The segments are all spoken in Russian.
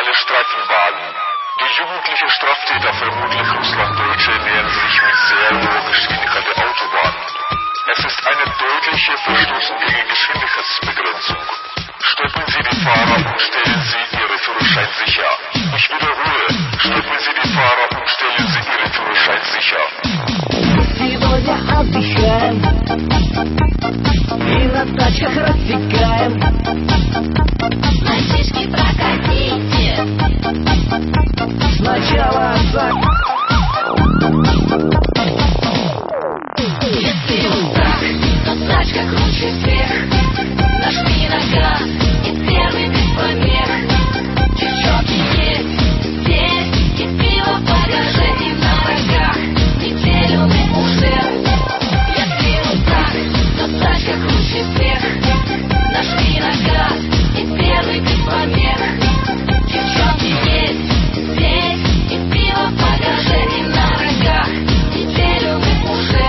illegale Streifenwagen. Der jugendliche Straftäter, vermutlich Russlanddeutsche, nähern sich mit sehr hoher Geschwindigkeit der Autobahn. Es ist eine deutliche Verstoß gegen Geschwindigkeitsbegrenzung. Stoppen Sie die Fahrer und stellen Sie Ihre Führerschein sicher. Ich wiederhole, stoppen Sie die Fahrer und stellen Sie Ihren Führerschein sicher. Сегодня отдыхаем и на тачках рассекаем. Мальчишки, прокатите. Сначала Если вот так, то тачка круче всех. Нажми на газ и первый без помех. Девчонки есть здесь, и пиво в багаже и на рогах. Неделю мы уже. Если вот так, то тачка круче всех. Нажми на газ и первый без помех. Девчонки есть здесь, и пиво в багаже и на рогах. Неделю мы уже.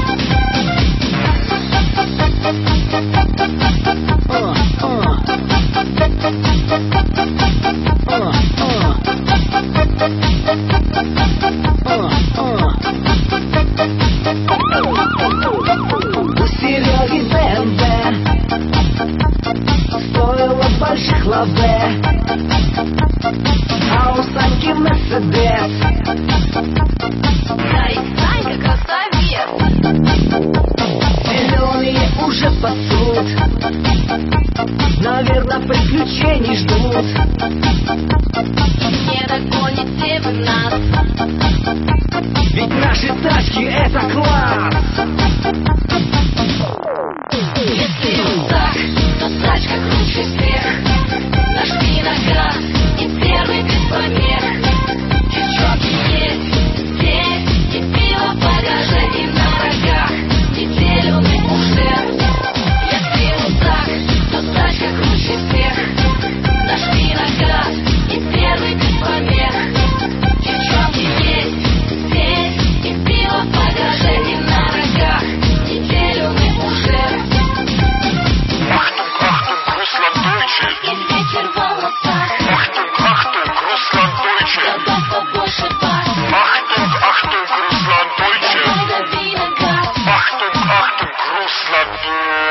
у Сереги БМВ стоило больших лаве, а у Саньки Мерседес. Да и Санька красавец. Зеленые уже пасут, наверное, приключений ждут. Не догоните вы нас. Ведь наши тачки — это класс. Если вот так, то тачка круче всех. Нажми на газ и первый без помех. Девчонки есть здесь, и пиво в багаже и на рогах. Неделю мы уже. Если вот так, то тачка круче всех. Нажми на газ и первый без помех. Девчонки есть здесь, и пиво в багаже и на рогах. Неделю мы уже. Achtung, Achtung, Russlanddeutsche! И ветер в волосах. Achtung, Achtung, Russlanddeutsche! Добавь побольше бас. Achtung, Achtung, Russlanddeutsche! Давай дави на газ. Achtung, Achtung, Russlanddeutsche!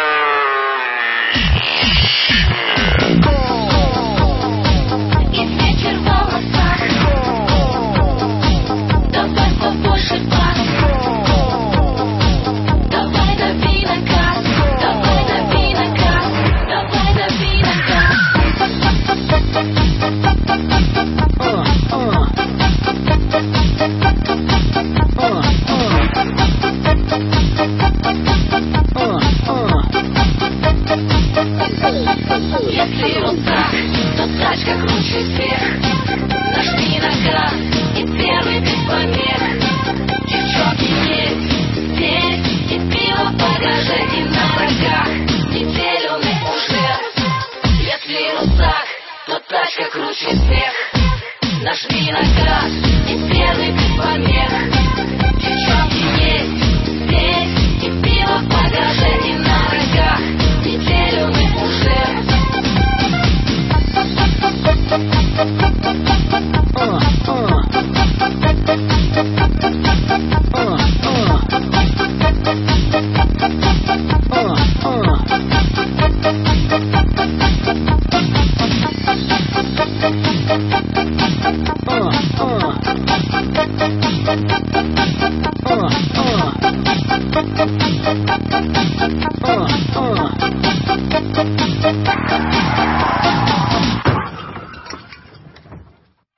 И ветер в волосах. Добавь побольше бас. Давай дави на газ. Давай дави на газ. Давай дави на газ. Если вот так, то тачка круче всех. Нажми на газ и первый без помех. Девчонки есть здесь, и пиво в багаже и на рогах. Неделю мы уже. Если вот так, то тачка круче всех. Нажми на газ и первый без помех. Девчонки есть здесь, и пиво в багаже и на рогах. Неделю мы уже.